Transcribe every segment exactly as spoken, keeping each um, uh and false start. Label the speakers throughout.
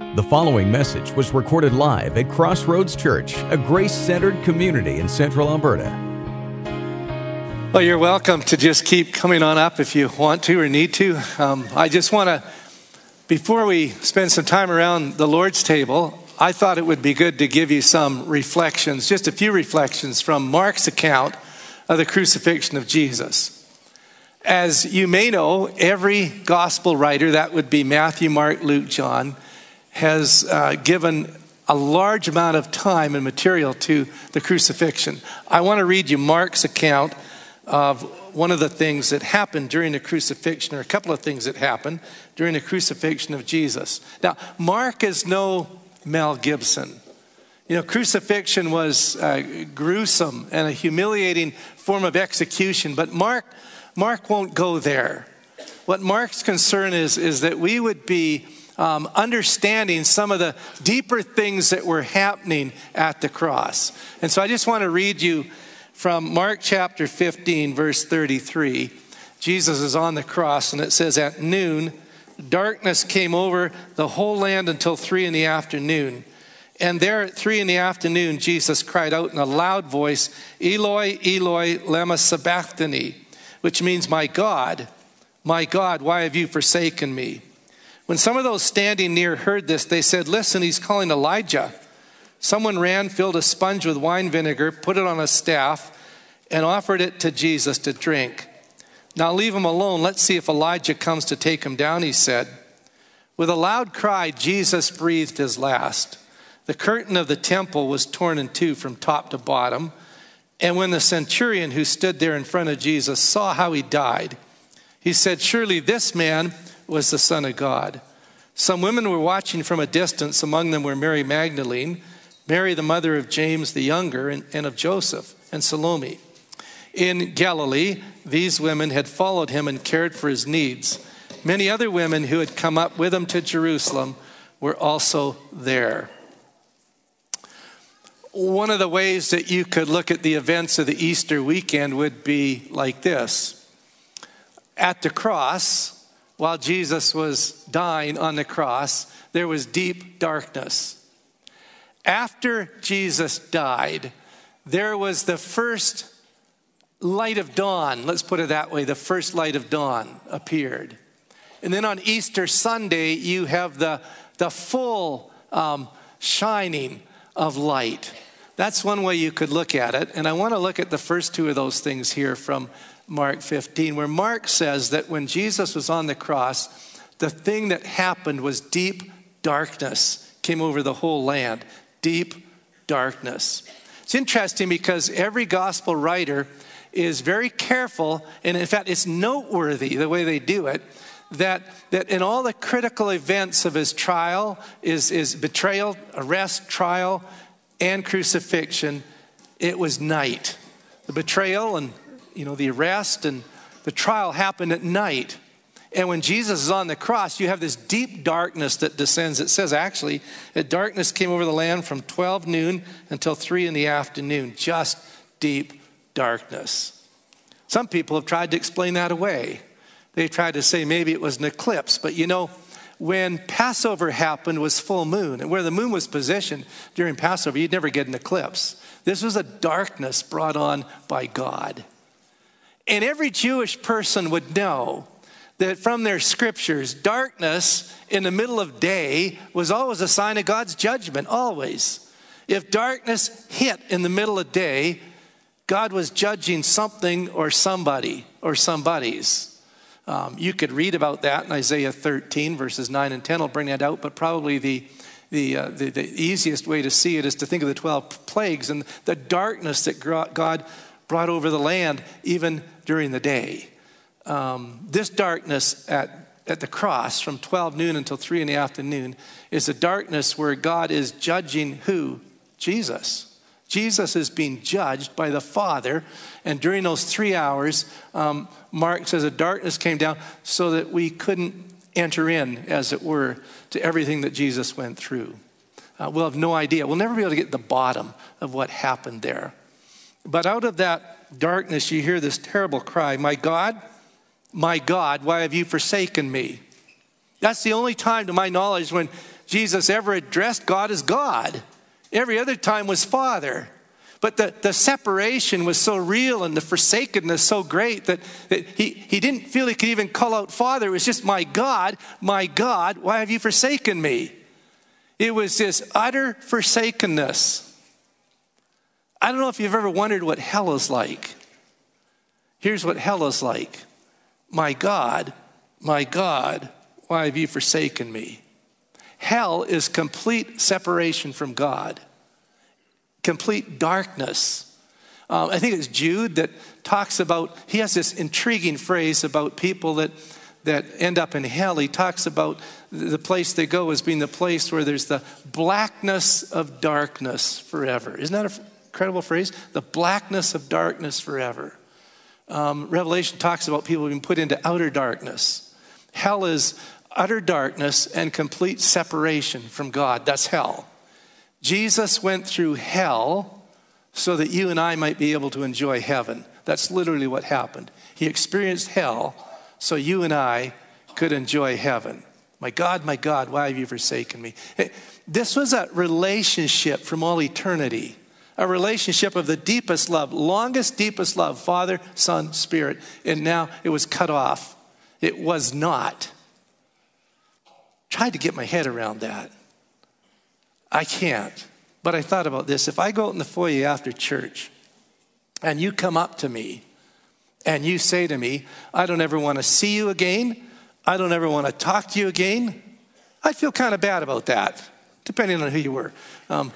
Speaker 1: The following message was recorded live at Crossroads Church, a grace-centered community in Central Alberta.
Speaker 2: Well, you're welcome to just keep coming on up if you want to or need to. Um, I just want to, before we spend some time around the Lord's table, I thought it would be good to give you some reflections, just a few reflections from Mark's account of the crucifixion of Jesus. As you may know, every gospel writer, that would be Matthew, Mark, Luke, John, has uh, given a large amount of time and material to the crucifixion. I want to read you Mark's account of one of the things that happened during the crucifixion, or a couple of things that happened during the crucifixion of Jesus. Now, Mark is no Mel Gibson. You know, crucifixion was uh, gruesome and a humiliating form of execution, but Mark Mark won't go there. What Mark's concern is, is that we would be um, understanding some of the deeper things that were happening at the cross. And so I just want to read you from Mark chapter fifteen, verse thirty-three. Jesus is on the cross, and it says, "At noon, darkness came over the whole land until three in the afternoon. And there at three in the afternoon, Jesus cried out in a loud voice, 'Eloi, Eloi, lema sabachthani,' which means, 'My God, my God, why have you forsaken me?' When some of those standing near heard this, they said, 'Listen, he's calling Elijah.' Someone ran, filled a sponge with wine vinegar, put it on a staff, and offered it to Jesus to drink. 'Now leave him alone. Let's see if Elijah comes to take him down,' he said. With a loud cry, Jesus breathed his last. The curtain of the temple was torn in two from top to bottom. And when the centurion who stood there in front of Jesus saw how he died, he said, 'Surely this man was the Son of God.' Some women were watching from a distance. Among them were Mary Magdalene, Mary the mother of James the younger, and, and of Joseph, and Salome. In Galilee, these women had followed him and cared for his needs. Many other women who had come up with him to Jerusalem were also there." One of the ways that you could look at the events of the Easter weekend would be like this. At the cross, while Jesus was dying on the cross, there was deep darkness. After Jesus died, there was the first light of dawn. Let's put it that way. The first light of dawn appeared. And then on Easter Sunday, you have the, the full um, shining of light. That's one way you could look at it. And I want to look at the first two of those things here from Mark fifteen, where Mark says that when Jesus was on the cross, the thing that happened was deep darkness came over the whole land. Deep darkness. It's interesting because every gospel writer is very careful, and in fact, it's noteworthy the way they do it, that, that in all the critical events of his trial, is, is betrayal, arrest, trial, and crucifixion, it was night. The betrayal and, you know, the arrest and the trial happened at night. And when Jesus is on the cross, you have this deep darkness that descends. It says actually that darkness came over the land from twelve noon until three in the afternoon. Just deep darkness. Some people have tried to explain that away. They tried to say maybe it was an eclipse. But you know, when Passover happened was full moon. And where the moon was positioned during Passover, you'd never get an eclipse. This was a darkness brought on by God. And every Jewish person would know that from their scriptures, darkness in the middle of day was always a sign of God's judgment, always. If darkness hit in the middle of day, God was judging something or somebody or somebodies. Um, you could read about that in Isaiah thirteen, verses nine and ten. I'll bring that out, but probably the, the, uh, the, the easiest way to see it is to think of the twelve plagues and the darkness that God brought over the land even during the day. Um, this darkness at, at the cross from twelve noon until three in the afternoon is a darkness where God is judging who? Jesus. Jesus is being judged by the Father. And during those three hours, um, Mark says a darkness came down so that we couldn't enter in, as it were, to everything that Jesus went through. Uh, we'll have no idea. We'll never be able to get to the bottom of what happened there. But out of that darkness, you hear this terrible cry, "My God, my God, why have you forsaken me?" That's the only time, to my knowledge, when Jesus ever addressed God as God. Every other time was Father. But the, the separation was so real and the forsakenness so great that, that he, he didn't feel he could even call out Father. It was just, my God, my God, why have you forsaken me? It was this utter forsakenness. I don't know if you've ever wondered what hell is like. Here's what hell is like. My God, my God, why have you forsaken me? Hell is complete separation from God. Complete darkness. Um, I think it's Jude that talks about, he has this intriguing phrase about people that, that end up in hell. He talks about the place they go as being the place where there's the blackness of darkness forever. Isn't that an incredible phrase? The blackness of darkness forever. Um, Revelation talks about people being put into outer darkness. Hell is utter darkness and complete separation from God. That's hell. Jesus went through hell so that you and I might be able to enjoy heaven. That's literally what happened. He experienced hell so you and I could enjoy heaven. My God, my God, why have you forsaken me? This was a relationship from all eternity. A relationship of the deepest love, longest, deepest love, Father, Son, Spirit. And now it was cut off. It was not. Tried to get my head around that. I can't. But I thought about this. If I go out in the foyer after church and you come up to me and you say to me, I don't ever want to see you again. I don't ever want to talk to you again. I'd feel kind of bad about that, depending on who you were. Um,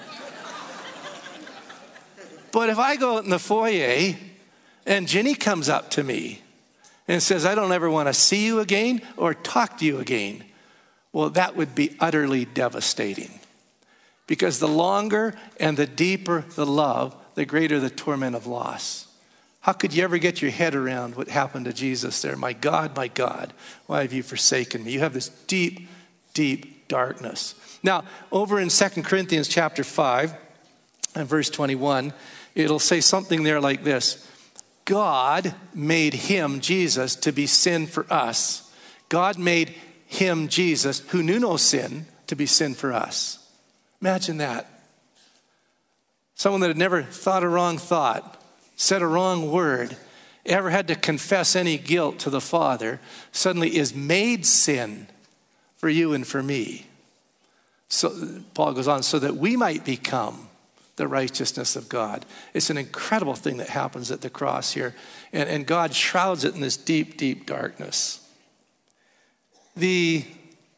Speaker 2: but if I go out in the foyer and Jenny comes up to me and says, I don't ever want to see you again or talk to you again, well, that would be utterly devastating. Because the longer and the deeper the love, the greater the torment of loss. How could you ever get your head around what happened to Jesus there? My God, my God, why have you forsaken me? You have this deep, deep darkness. Now, over in Second Corinthians chapter five and verse twenty-one, it'll say something there like this. God made him, Jesus, to be sin for us. God made him, Jesus, who knew no sin, to be sin for us. Imagine that. Someone that had never thought a wrong thought, said a wrong word, ever had to confess any guilt to the Father, suddenly is made sin for you and for me. So Paul goes on, so that we might become the righteousness of God. It's an incredible thing that happens at the cross here. And, and God shrouds it in this deep, deep darkness. The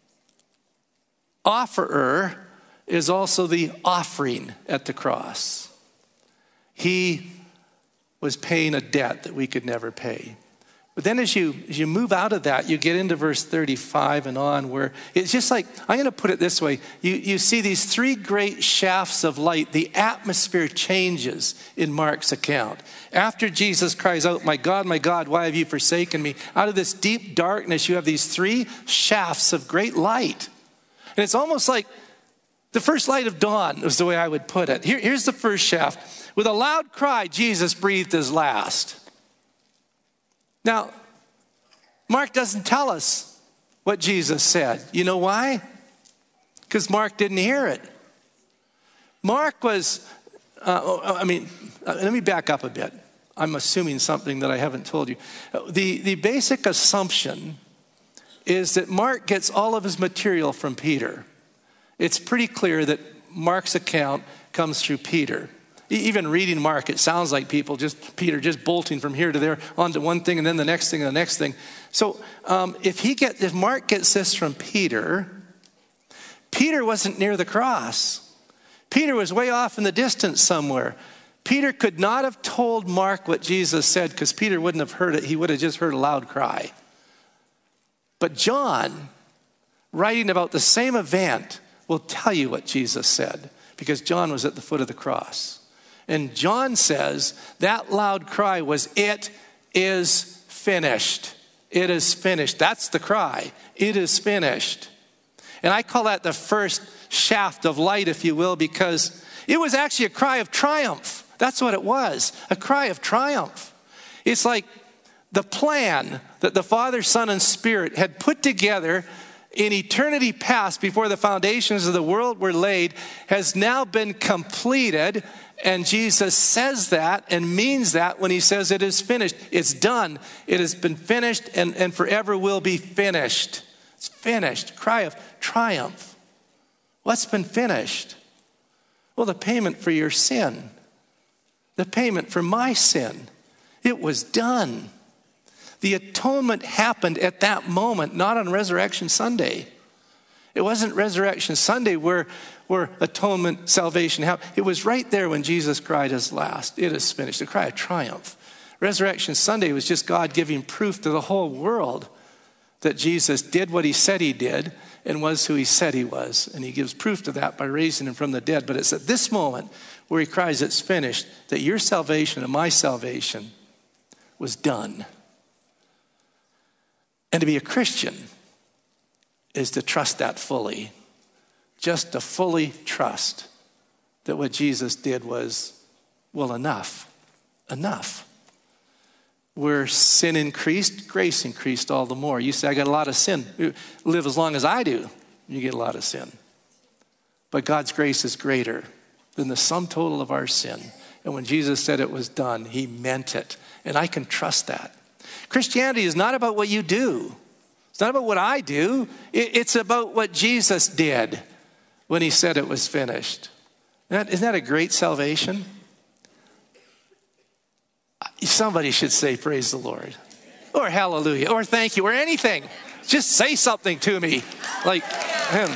Speaker 2: offerer is also the offering at the cross. He was paying a debt that we could never pay. But then as you, as you move out of that, you get into verse thirty-five and on, where it's just like, I'm going to put it this way. You, you see these three great shafts of light. The atmosphere changes in Mark's account. After Jesus cries out, my God, my God, why have you forsaken me? Out of this deep darkness, you have these three shafts of great light. And it's almost like the first light of dawn is the way I would put it. Here, here's the first shaft. With a loud cry, Jesus breathed his last. Now, Mark doesn't tell us what Jesus said. You know why? Because Mark didn't hear it. Mark was, uh, I mean, uh, let me back up a bit. I'm assuming something that I haven't told you. The, the basic assumption is that Mark gets all of his material from Peter. It's pretty clear that Mark's account comes through Peter. Even reading Mark, it sounds like people just, Peter just bolting from here to there onto one thing and then the next thing and the next thing. So um, if he get, if Mark gets this from Peter, Peter wasn't near the cross. Peter was way off in the distance somewhere. Peter could not have told Mark what Jesus said because Peter wouldn't have heard it. He would have just heard a loud cry. But John, writing about the same event, will tell you what Jesus said because John was at the foot of the cross. And John says that loud cry was, it is finished. It is finished. That's the cry. It is finished. And I call that the first shaft of light, if you will, because it was actually a cry of triumph. That's what it was, a cry of triumph. It's like the plan that the Father, Son, and Spirit had put together in eternity past, before the foundations of the world were laid, has now been completed. And Jesus says that and means that when he says it is finished. It's done. It has been finished and, and forever will be finished. It's finished. Cry of triumph. What's been finished? Well, the payment for your sin. The payment for my sin. It was done. The atonement happened at that moment, not on Resurrection Sunday. It wasn't Resurrection Sunday where, where atonement, salvation happened. It was right there when Jesus cried his last. It is finished. The cry of triumph. Resurrection Sunday was just God giving proof to the whole world that Jesus did what he said he did and was who he said he was. And he gives proof to that by raising him from the dead. But it's at this moment where he cries, it's finished, that your salvation and my salvation was done. And to be a Christian is to trust that fully. Just to fully trust that what Jesus did was, well, enough. Enough. Where sin increased, grace increased all the more. You say, I got a lot of sin. Live as long as I do, you get a lot of sin. But God's grace is greater than the sum total of our sin. And when Jesus said it was done, he meant it. And I can trust that. Christianity is not about what you do. It's not about what I do. It's about what Jesus did when he said it was finished. Isn't that, isn't that a great salvation? Somebody should say praise the Lord. Or hallelujah. Or thank you. Or anything. Just say something to me. Like him.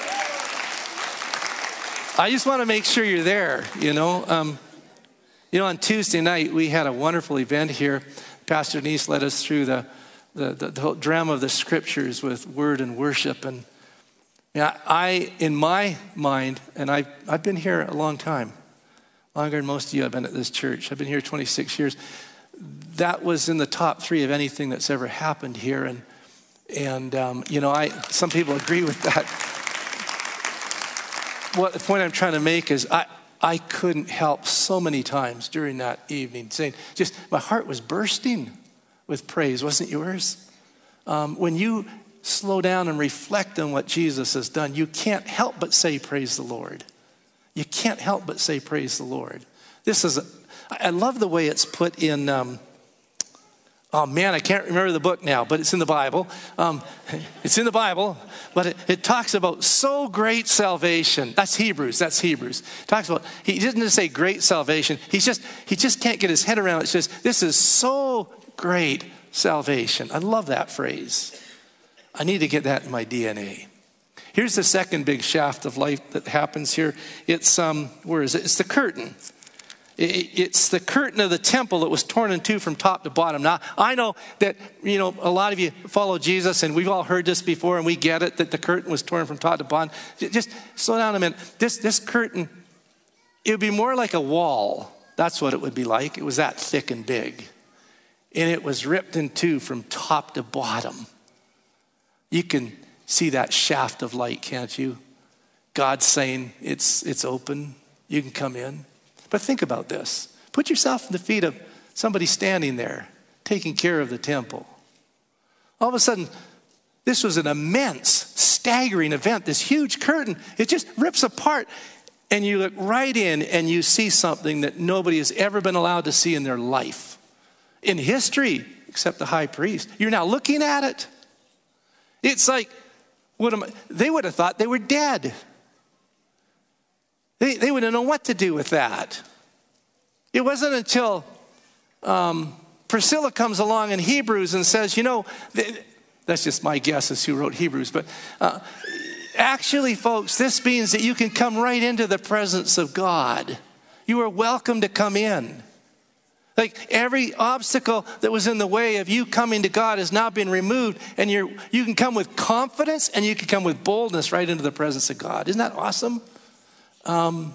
Speaker 2: I just want to make sure you're there, you know. Um, you know, on Tuesday night, we had a wonderful event here. Pastor Denise led us through the, the, the, the whole drama of the scriptures with word and worship. And yeah, I, in my mind, and I've, I've been here a long time, longer than most of you have been at this church. I've been here twenty-six years. That was in the top three of anything that's ever happened here. And, and um, you know, I some people agree with that. What the point I'm trying to make is I, I couldn't help so many times during that evening saying, just my heart was bursting with praise. Wasn't yours? Um, when you slow down and reflect on what Jesus has done, you can't help but say, praise the Lord. You can't help but say, praise the Lord. This is, a, I love the way it's put in, um, oh man, I can't remember the book now, but it's in the Bible. Um, it's in the Bible, but it, it talks about so great salvation. That's Hebrews, that's Hebrews. It talks about, he didn't just say great salvation. He's just, he just can't get his head around it. It says, this is so great salvation. I love that phrase. I need to get that in my D N A. Here's the second big shaft of life that happens here. It's, um, where is it? It's the curtain. It's the curtain of the temple that was torn in two from top to bottom. Now, I know that, you know, a lot of you follow Jesus, and we've all heard this before, and we get it, that the curtain was torn from top to bottom. Just slow down a minute. This, this curtain, it would be more like a wall. That's what it would be like. It was that thick and big. And it was ripped in two from top to bottom. You can see that shaft of light, can't you? God's saying, it's, it's open. You can come in. But think about this. Put yourself in the feet of somebody standing there, taking care of the temple. All of a sudden, this was an immense, staggering event. This huge curtain, it just rips apart. And you look right in and you see something that nobody has ever been allowed to see in their life. In history, except the high priest. You're now looking at it. It's like, what am I? They would have thought they were dead. They, they wouldn't know what to do with that. It wasn't until um, Priscilla comes along in Hebrews and says, you know, th- that's just my guess as who wrote Hebrews, but uh, actually, folks, this means that you can come right into the presence of God. You are welcome to come in. Like every obstacle that was in the way of you coming to God has now been removed, and you're, you can come with confidence and you can come with boldness right into the presence of God. Isn't that awesome? Um,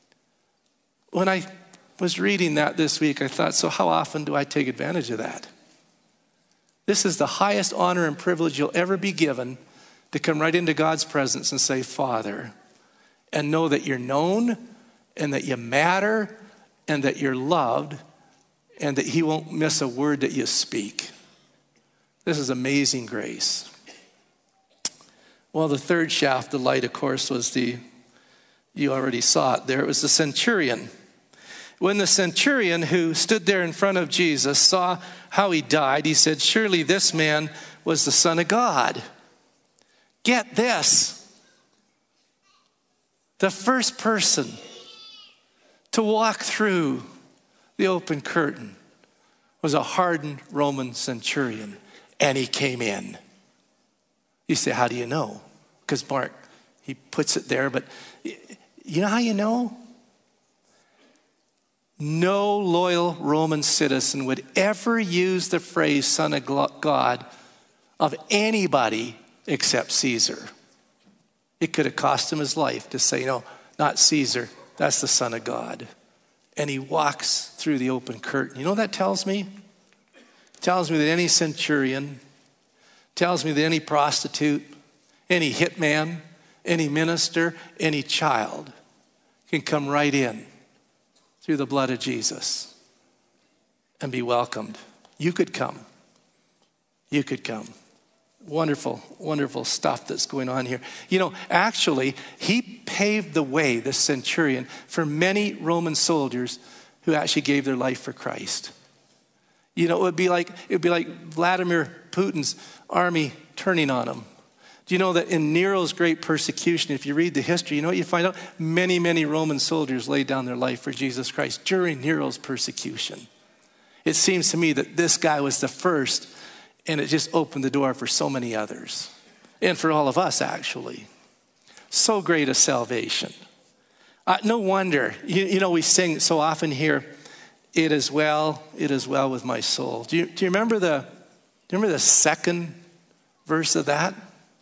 Speaker 2: when I was reading that this week, I thought, so how often do I take advantage of that? This is the highest honor and privilege you'll ever be given, to come right into God's presence and say, Father, and know that you're known and that you matter and that you're loved and that he won't miss a word that you speak. This is amazing grace. Well, the third shaft, the light, of course, was the, you already saw it there, it was the centurion. When the centurion who stood there in front of Jesus saw how he died, he said, surely this man was the Son of God. Get this. The first person to walk through the open curtain was a hardened Roman centurion, and he came in. You say, how do you know? Because Mark, he puts it there, but you know how you know? No loyal Roman citizen would ever use the phrase Son of God of anybody except Caesar. It could have cost him his life to say, no, not Caesar, that's the Son of God. And he walks through the open curtain. You know what that tells me? It tells me that any centurion, tells me that any prostitute, any hitman, any minister, any child can come right in through the blood of Jesus and be welcomed. You could come. You could come. Wonderful, wonderful stuff that's going on here. You know, actually, he paved the way, this centurion, for many Roman soldiers who actually gave their life for Christ. You know, it would be like it would be like Vladimir Putin's army turning on him. Do you know that in Nero's great persecution, if you read the history, you know what you find out? Many, many Roman soldiers laid down their life for Jesus Christ during Nero's persecution. It seems to me that this guy was the first, and it just opened the door for so many others. And for all of us, actually. So great a salvation. Uh, no wonder. You, you know, we sing so often here, it is well, it is well with my soul. Do you, do you remember the, do you remember the second verse of that?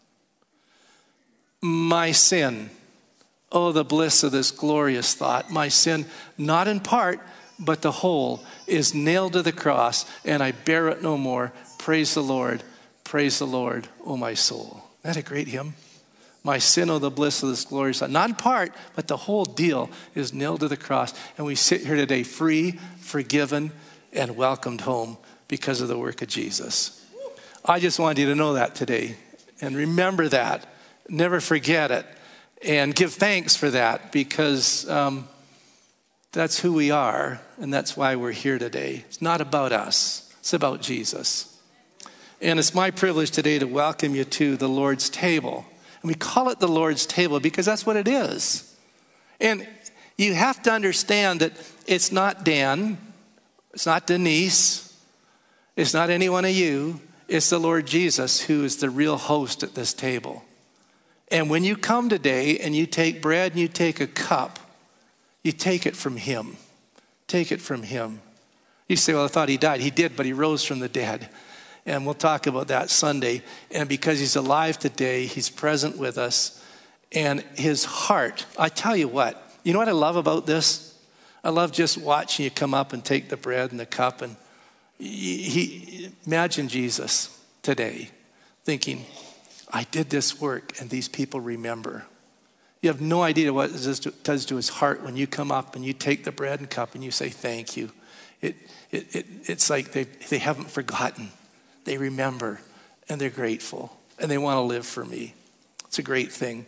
Speaker 2: My sin. Oh, the bliss of this glorious thought. My sin, not in part, but the whole, is nailed to the cross, and I bear it no more. Praise the Lord, praise the Lord, oh my soul. Isn't that a great hymn? My sin, oh the bliss of this glorious thought. Not in part, but the whole deal is nailed to the cross. And we sit here today free, forgiven, and welcomed home because of the work of Jesus. I just wanted you to know that today. And remember that. Never forget it. And give thanks for that, because um, that's who we are, and that's why we're here today. It's not about us. It's about Jesus. And it's my privilege today to welcome you to the Lord's table. And we call it the Lord's table because that's what it is. And you have to understand that it's not Dan, it's not Denise, it's not any one of you. It's the Lord Jesus who is the real host at this table. And when you come today and you take bread and you take a cup, you take it from him. Take it from him. You say, well, I thought he died. He did, but he rose from the dead. And we'll talk about that Sunday. And because he's alive today, he's present with us. And his heart, I tell you what, you know what I love about this? I love just watching you come up and take the bread and the cup. And he, he imagine Jesus today thinking, I did this work and these people remember. You have no idea what this does to his heart when you come up and you take the bread and cup and you say thank you. It, it, it, it's like they, they haven't forgotten. They remember and they're grateful and they want to live for me. It's a great thing.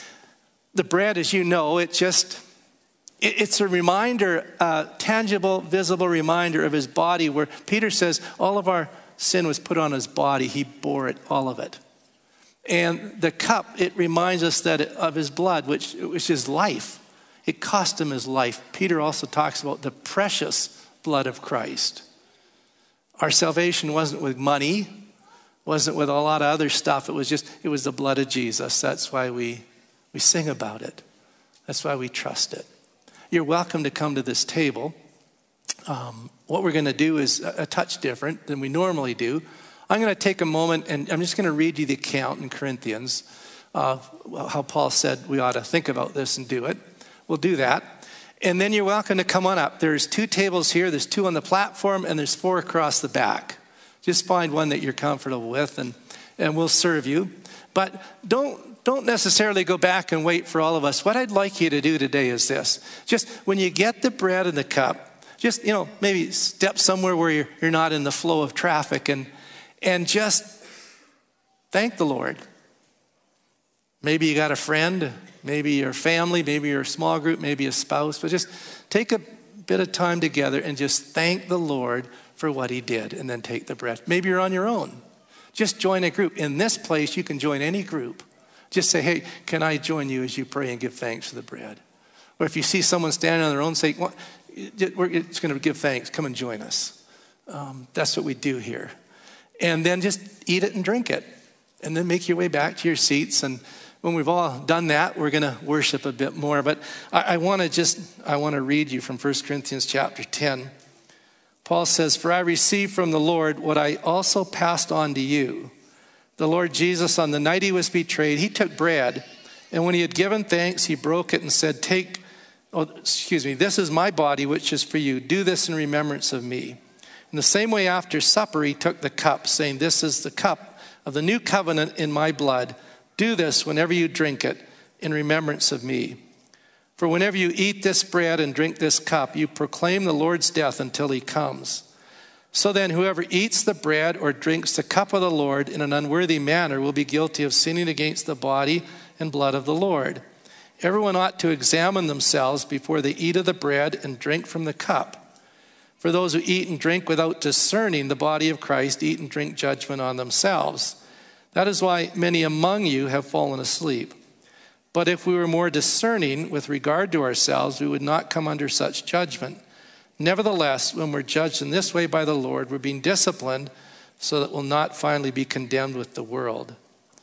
Speaker 2: The bread, as you know, it just, it, it's a reminder, a tangible, visible reminder of his body, where Peter says all of our sin was put on his body. He bore it, all of it. And the cup, it reminds us that it, of his blood, which, which is life. It cost him his life. Peter also talks about the precious blood of Christ. Our salvation wasn't with money, wasn't with a lot of other stuff. It was just, it was the blood of Jesus. That's why we, we sing about it. That's why we trust it. You're welcome to come to this table. Um, what we're going to do is a, a touch different than we normally do. I'm going to take a moment and I'm just going to read you the account in Corinthians of how Paul said we ought to think about this and do it. We'll do that. And then you're welcome to come on up. There's two tables here. There's two on the platform and there's four across the back. Just find one that you're comfortable with and, and we'll serve you. But don't, don't necessarily go back and wait for all of us. What I'd like you to do today is this. Just when you get the bread and the cup, just, you know, maybe step somewhere where you're, you're not in the flow of traffic and And just thank the Lord. Maybe you got a friend, maybe your family, maybe your small group, maybe a spouse, but just take a bit of time together and just thank the Lord for what he did, and then take the bread. Maybe you're on your own. Just join a group. In this place, you can join any group. Just say, hey, can I join you as you pray and give thanks for the bread? Or if you see someone standing on their own, say, well, we're just going to give thanks. Come and join us. Um, that's what we do here. And then just eat it and drink it. And then make your way back to your seats. And when we've all done that, we're going to worship a bit more. But I, I want to just, I want to read you from First Corinthians chapter ten. Paul says, for I received from the Lord what I also passed on to you. The Lord Jesus, on the night he was betrayed, he took bread. And when he had given thanks, he broke it and said, take, oh, excuse me, this is my body, which is for you. Do this in remembrance of me. In the same way, after supper, he took the cup, saying, this is the cup of the new covenant in my blood. Do this whenever you drink it in remembrance of me. For whenever you eat this bread and drink this cup, you proclaim the Lord's death until he comes. So then, whoever eats the bread or drinks the cup of the Lord in an unworthy manner will be guilty of sinning against the body and blood of the Lord. Everyone ought to examine themselves before they eat of the bread and drink from the cup. For those who eat and drink without discerning the body of Christ eat and drink judgment on themselves. That is why many among you have fallen asleep. But if we were more discerning with regard to ourselves, we would not come under such judgment. Nevertheless, when we're judged in this way by the Lord, we're being disciplined so that we'll not finally be condemned with the world.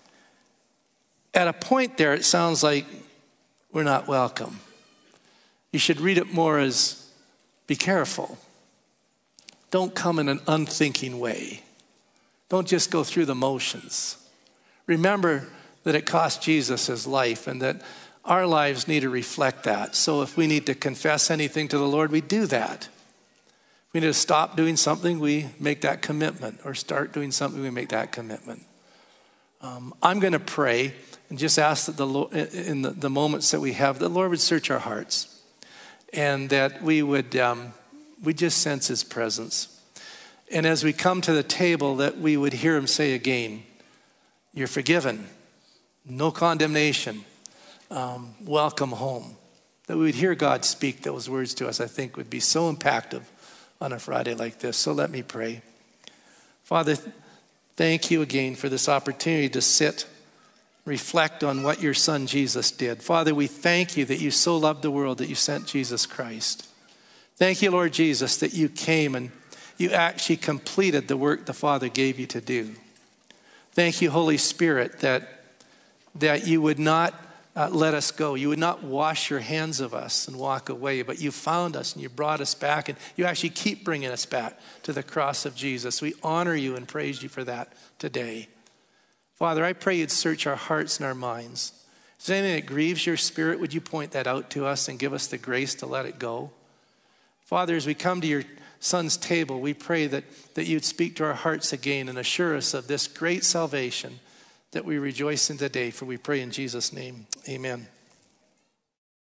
Speaker 2: At a point there, it sounds like we're not welcome. You should read it more as, be careful. Don't come in an unthinking way. Don't just go through the motions. Remember that it cost Jesus his life and that our lives need to reflect that. So if we need to confess anything to the Lord, we do that. If we need to stop doing something, we make that commitment. Or start doing something, we make that commitment. Um, I'm going to pray and just ask that the Lord, in the, the moments that we have, the Lord would search our hearts. And that we would um, we just sense his presence. And as we come to the table, that we would hear him say again, you're forgiven. No condemnation. Um, welcome home. That we would hear God speak those words to us, I think would be so impactful on a Friday like this. So let me pray. Father, thank you again for this opportunity to sit, reflect on what your son Jesus did. Father, we thank you that you so loved the world that you sent Jesus Christ. Thank you, Lord Jesus, that you came and you actually completed the work the Father gave you to do. Thank you, Holy Spirit, that that you would not uh, let us go. You would not wash your hands of us and walk away, but you found us and you brought us back, and you actually keep bringing us back to the cross of Jesus. We honor you and praise you for that today. Father, I pray you'd search our hearts and our minds. If there's anything that grieves your spirit, would you point that out to us and give us the grace to let it go? Father, as we come to your son's table, we pray that, that you'd speak to our hearts again and assure us of this great salvation that we rejoice in today, for we pray in Jesus' name. Amen.